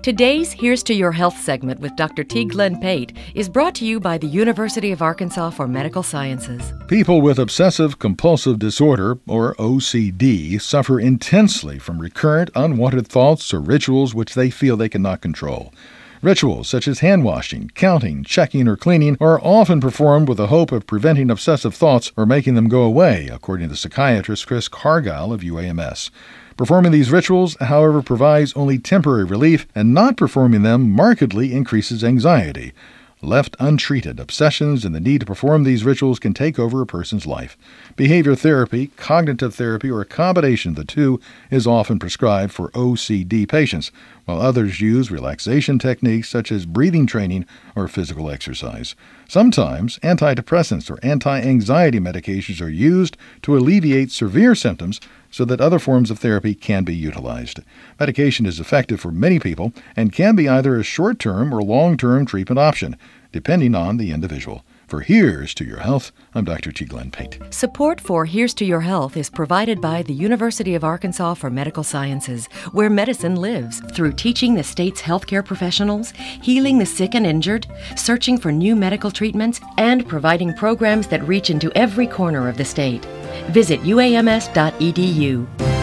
Today's Here's to Your Health segment with Dr. T. Glenn Pate is brought to you by the University of Arkansas for Medical Sciences. People with obsessive-compulsive disorder, or OCD, suffer intensely from recurrent, unwanted thoughts or rituals which they feel they cannot control. Rituals such as hand-washing, counting, checking, or cleaning are often performed with the hope of preventing obsessive thoughts or making them go away, according to psychiatrist Chris Cargile of UAMS. Performing these rituals, however, provides only temporary relief, and not performing them markedly increases anxiety. Left untreated, obsessions and the need to perform these rituals can take over a person's life. Behavior therapy, cognitive therapy, or a combination of the two is often prescribed for OCD patients, while others use relaxation techniques such as breathing training or physical exercise. Sometimes antidepressants or anti-anxiety medications are used to alleviate severe symptoms so that other forms of therapy can be utilized. Medication is effective for many people and can be either a short-term or long-term treatment option, depending on the individual. For Here's to Your Health, I'm Dr. T. Glenn Pate. Support for Here's to Your Health is provided by the University of Arkansas for Medical Sciences, where medicine lives, through teaching the state's healthcare professionals, healing the sick and injured, searching for new medical treatments, and providing programs that reach into every corner of the state. Visit uams.edu.